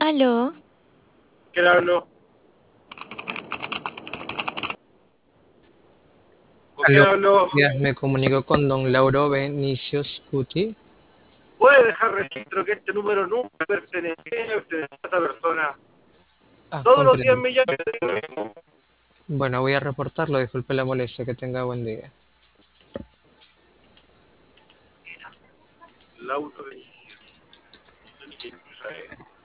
Aló, ¿Quién habló? ¿Con quién Aló, habló? días, me comunico con don Lauro Benicio Scuti. ¿Puede dejar registro que este número nunca pertenecía a esta persona? Ah, Todos los días comprendo. me llama y digo lo mismo. Bueno, voy a reportarlo, disculpe la molestia, que tenga buen día. Lauro Benicio.